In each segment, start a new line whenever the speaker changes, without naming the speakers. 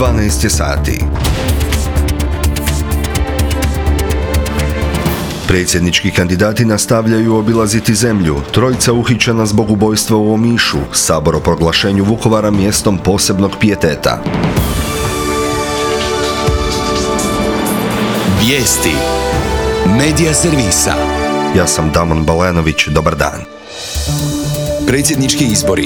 12 sati. Predsjednički kandidati nastavljaju obilaziti zemlju. Trojica uhićena zbog ubojstva u Omišu. Sabor o proglašenju Vukovara mjestom posebnog pijeteta.
Vijesti Medija servisa.
Ja sam Damon Balenović, dobar dan.
Predsjednički izbori.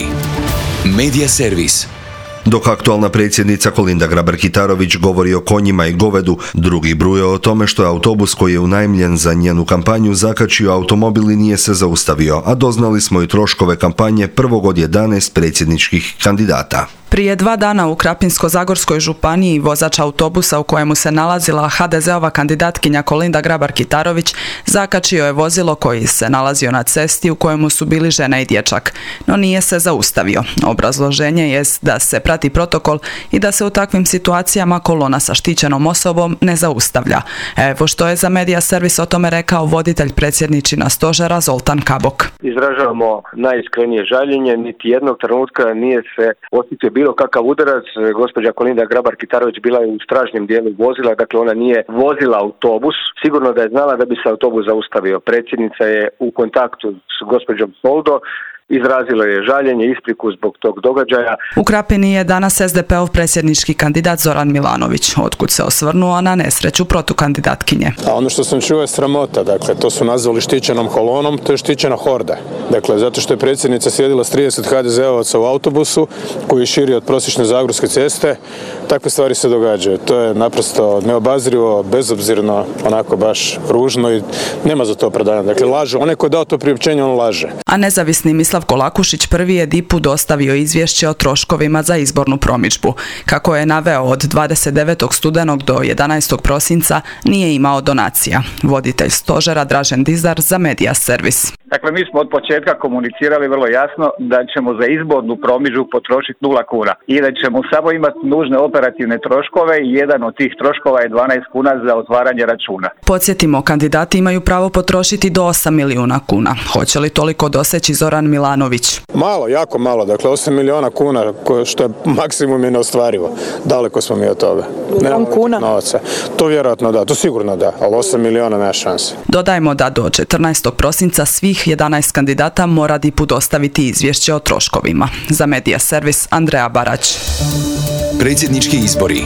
Medija servis.
Dok aktualna predsjednica Kolinda Grabar-Kitarović govori o konjima i govedu, drugi bruje o tome što je autobus koji je unajmljen za njenu kampanju zakačio automobil i nije se zaustavio, a doznali smo i troškove kampanje prvog od 11 predsjedničkih kandidata.
Prije 2 dana u Krapinsko-zagorskoj županiji vozač autobusa u kojemu se nalazila HDZ-ova kandidatkinja Kolinda Grabar-Kitarović zakačio je vozilo koji se nalazio na cesti u kojemu su bili žena i dječak, no nije se zaustavio. Obrazloženje je da se prati protokol i da se u takvim situacijama kolona sa štićenom osobom ne zaustavlja. Evo što je za Medija servis o tome rekao voditelj predsjedničina stožera Zoltan Kabok.
Izražavamo najiskrenije žaljenje, niti jednog trenutka nije se osjetio bilo kakav udarac. Gospođa Kolinda Grabar-Kitarović bila je u stražnjem dijelu vozila, dakle ona nije vozila autobus. Sigurno da je znala da bi se autobus zaustavio. Predsjednica je u kontaktu s gospođom Soldo, izrazilo je žaljenje, ispriku zbog tog događaja.
U Krapini je danas SDP-ov predsjednički kandidat Zoran Milanović, otkud se osvrnuo na nesreću protukandidatkinje.
A ono što sam čuo je sramota, dakle to su nazvali štićenom kolonom, to je štićena horda. Dakle, zato što je predsjednica sjedila s 30 HDZ-ovaca u autobusu koji je širio od prosječne Zagorske ceste, takve stvari se događaju. To je naprosto neobazrivo, bezobzirno, onako baš ružno i nema za to opravdanja. Dakle, laže. Onaj ko je dao to priopćenje, on laže.
A nezavisni Mislav Kolakušić prvi je DIP-u dostavio izvješće o troškovima za izbornu promidžbu. Kako je naveo, od 29. studenog do 11. prosinca nije imao donacija. Voditelj stožera Dražen Dizar za Medija servis.
Dakle, mi smo od početka komunicirali vrlo jasno da ćemo za izbornu promidžbu potrošiti 0 kuna i da ćemo samo imati nužne operativne troškove i jedan od tih troškova je 12 kuna za otvaranje računa.
Podsjetimo, kandidati imaju pravo potrošiti do 8 milijuna kuna. Hoće li toliko doseći Zoran Milanović?
Malo, jako malo. Dakle, 8 milijuna kuna, što je maksimum je neostvarivo. Daleko smo mi od toga.
Milijun kuna?
Novaca. To vjerojatno da, to sigurno da, ali 8 milijuna nema šanse.
Dodajmo da do 14. prosinca svih 11 kandidata mora DIP-u dostaviti izvješće o troškovima. Za Medija servis Andreja Barać.
Predsjednički izbori.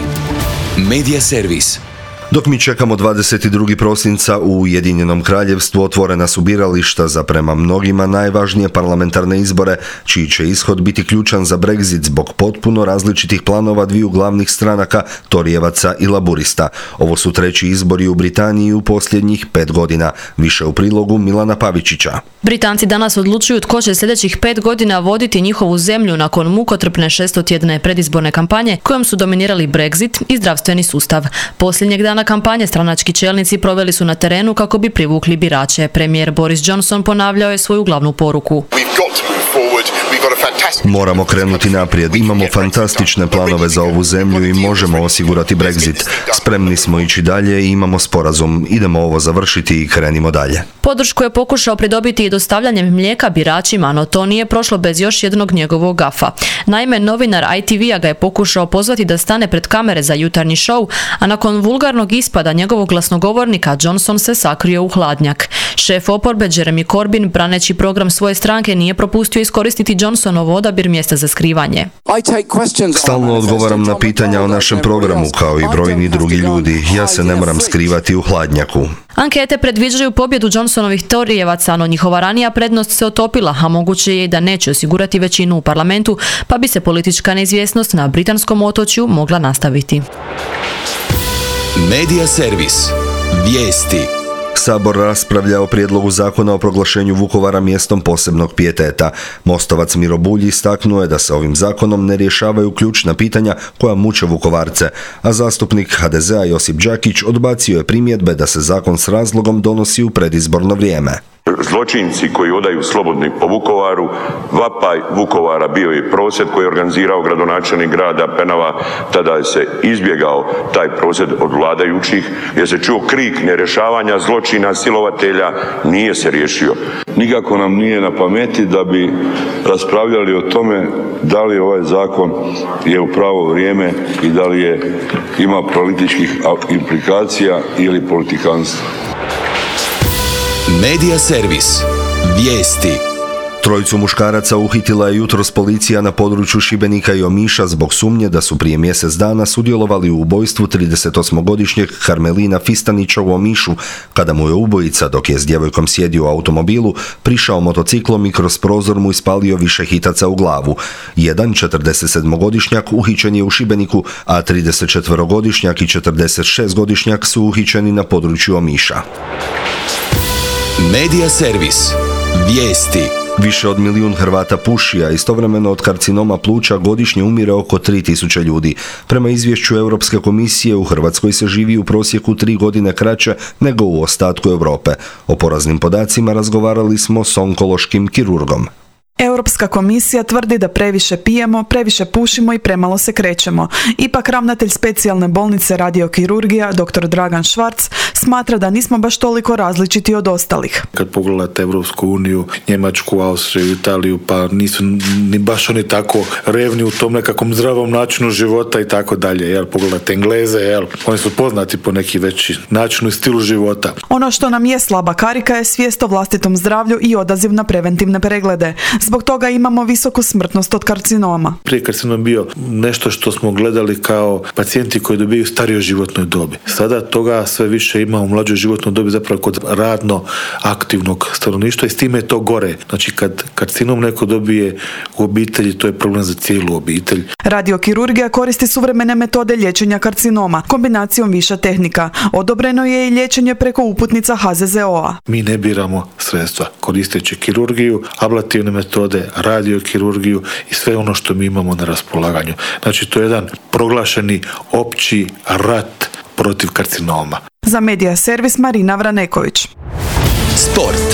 Medija servis.
Dok mi čekamo 22. prosinca u Ujedinjenom Kraljevstvu otvorena su birališta za prema mnogima najvažnije parlamentarne izbore, čiji će ishod biti ključan za Brexit zbog potpuno različitih planova dviju glavnih stranaka, Torijevaca i Laburista. Ovo su treći izbori u Britaniji u posljednjih 5 godina. Više u prilogu Milana Pavičića.
Britanci danas odlučuju tko će sljedećih 5 godina voditi njihovu zemlju nakon mukotrpne 6-tjedne predizborne kampanje kojom su dominirali Brexit i zdravstveni sustav. Posljednjeg dana kampanje stranački čelnici proveli su na terenu kako bi privukli birače. Premijer Boris Johnson ponavljao je svoju glavnu poruku.
Moramo krenuti naprijed, imamo fantastične planove za ovu zemlju i možemo osigurati Brexit. Spremni smo ići dalje i imamo sporazum. Idemo ovo završiti i krenimo dalje.
Podršku je pokušao pridobiti i dostavljanjem mlijeka biračima, no to nije prošlo bez još jednog njegovog gafa. Naime, novinar ITV-a ga je pokušao pozvati da stane pred kamere za jutarnji show, a nakon vulgarnog ispada njegovog glasnogovornika Johnson se sakrio u hladnjak. Šef oporbe Jeremy Corbyn, braneći program svoje stranke, nije propustio iskoristiti Johnsonovo odabir mjesta za skrivanje.
Stalno odgovaram na pitanja o našem programu kao i brojni drugi ljudi. Ja se ne moram skrivati u hladnjaku.
Ankete predviđaju pobjedu Johnsonovih Torijevaca, no njihova ranija prednost se otopila, a moguće je i da neće osigurati većinu u parlamentu, pa bi se politička neizvjesnost na britanskom otočju mogla nastaviti.
Medija servis. Vijesti.
Sabor raspravlja o prijedlogu zakona o proglašenju Vukovara mjestom posebnog pijeteta. Mostovac Miro Bulj istaknuo je da se ovim zakonom ne rješavaju ključna pitanja koja muče Vukovarce, a zastupnik HDZ-a Josip Đakić odbacio je primjedbe da se zakon s razlogom donosi u predizborno vrijeme.
Zločinci koji odaju slobodni po Vukovaru, vapaj Vukovara bio je prosvjed koji je organizirao gradonačelnik grada Penava, tada je se izbjegao taj prosvjed od vladajućih, jer se čuo krik nerješavanja zločina silovatelja, nije se riješio.
Nikako nam nije na pameti da bi raspravljali o tome da li ovaj zakon je u pravo vrijeme i da li ima političkih implikacija ili politikanstva.
Medija servis. Vijesti.
Trojicu muškaraca uhitila je jutros policija na području Šibenika i Omiša zbog sumnje da su prije mjesec dana sudjelovali u ubojstvu 38-godišnjeg Karmelina Fistanića u Omišu, kada mu je ubojica, dok je s djevojkom sjedio u automobilu, prišao motociklom i kroz prozor mu ispalio više hitaca u glavu. Jedan 47-godišnjak uhićen je u Šibeniku, a 34-godišnjak i 46-godišnjak su uhićeni na području Omiša.
Medija servis. Vijesti.
Više od 1 milijun Hrvata puši, a istovremeno od karcinoma pluća godišnje umire oko 3000 ljudi. Prema izvješću Europske komisije, u Hrvatskoj se živi u prosjeku 3 godine kraće nego u ostatku Europe. O poraznim podacima razgovarali smo s onkološkim kirurgom.
Europska komisija tvrdi da previše pijemo, previše pušimo i premalo se krećemo. Ipak ravnatelj specijalne bolnice radiokirurgija, dr. Dragan Švarc, smatra da nismo baš toliko različiti od ostalih.
Kad pogledate Europsku uniju, Njemačku, Austriju, Italiju, pa nisu ni baš oni tako revni u tom nekakvom zdravom načinu života i tako dalje. Pogledate Engleze, oni su poznati po neki veći načinu i stilu života.
Ono što nam je slaba karika je svijest o vlastitom zdravlju i odaziv na preventivne preglede. Zbog toga imamo visoku smrtnost od karcinoma.
Prije karcinom bio nešto što smo gledali kao pacijenti koji dobiju starijoj životnoj dobi. Sada toga sve više ima u mlađoj životnoj dobi, zapravo kod radno aktivnog stanovništva, i s time je to gore. Znači kad karcinom neko dobije u obitelji, to je problem za cijelu obitelj.
Radiokirurgija koristi suvremene metode liječenja karcinoma, kombinacijom više tehnika. Odobreno je i liječenje preko uputnica HZZO-a.
Mi ne biramo sredstva. Koristeći kirurgiju, ablativne metode, radiokirurgiju i sve ono što mi imamo na raspolaganju. Znači to je jedan proglašeni opći rat protiv karcinoma.
Za Medija servis Marina Vraneković.
Sport.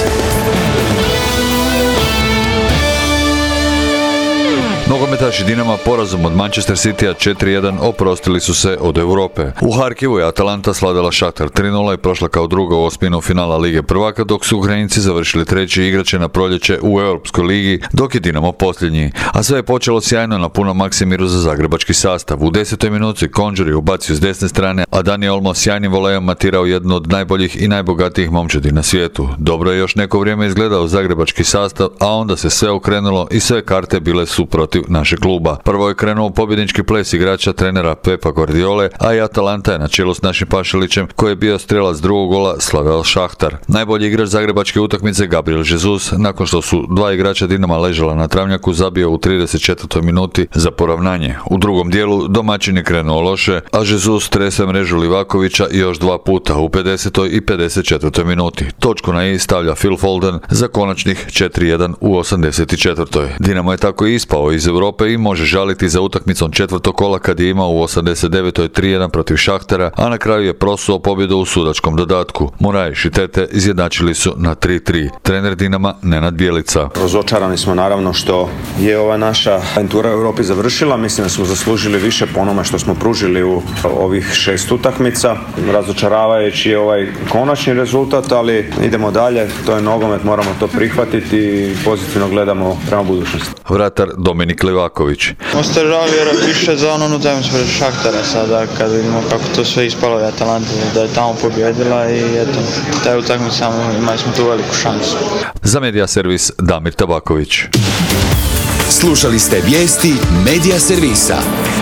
Nogometaši Dinama porazom od Manchester Citya 4-1 oprostili su se od Europe. U Harkivu je Atalanta slavila Šahtar 3-0 i prošla kao druga u osminu finala Lige prvaka, dok su Ukrajinci završili treći igrače na proljeće u Europskoj ligi, dok je Dinamo posljednji. A sve je počelo sjajno na punom Maksimiru za zagrebački sastav. U 10. minuti Konđer je ubacio s desne strane, a Dani Olmo sjajnim volejom matirao jednu od najboljih i najbogatijih momčadi na svijetu. Dobro je još neko vrijeme izgledao zagrebački sastav, a onda se sve okrenulo i sve karte bile su protiv našeg kluba. Prvo je krenuo pobjednički ples igrača trenera Pepa Guardiole, a i Atalanta je na čelu s našim Pašalićem, koji je bio strelac drugog gola, slavio Šahtar. Najbolji igrač zagrebačke utakmice Gabriel Jesus, nakon što su dva igrača Dinama ležala na travnjaku, zabio u 34. minuti za poravnanje. U drugom dijelu domaćin je krenuo loše, a Jesus trese mrežu Livakovića još dva puta u 50. i 54. minuti. Točku na i stavlja Phil Foden za konačnih 4-1 u 84. Dinamo je tako ispao iz Europe i može žaliti za utakmicom četvrtog kola kad je imao u 89. 3-1 protiv Šahtara, a na kraju je prosuo pobjedu u sudačkom dodatku. Moraes i Tete izjednačili su na 3-3. Trener Dinama Nenad Bjelica.
Razočarani smo naravno što je ova naša aventura u Europi završila. Mislim da smo zaslužili više po onome što smo pružili u ovih 6 utakmica. Razočaravajući je ovaj konačni rezultat, ali idemo dalje. To je nogomet, moramo to prihvatiti i pozitivno gledamo prema budućnosti.
Vratar Dominik Livaković.
Ostaje žao vjerojatno više za onu utakmicu protiv Šahtara sada kad vidimo kako to sve ispalo i Atalanta da je tamo pobjedila i eto, taj utakmica imali smo tu veliku šansu.
Za Medija servis Damir Tabaković.
Slušali ste vijesti Medija servisa.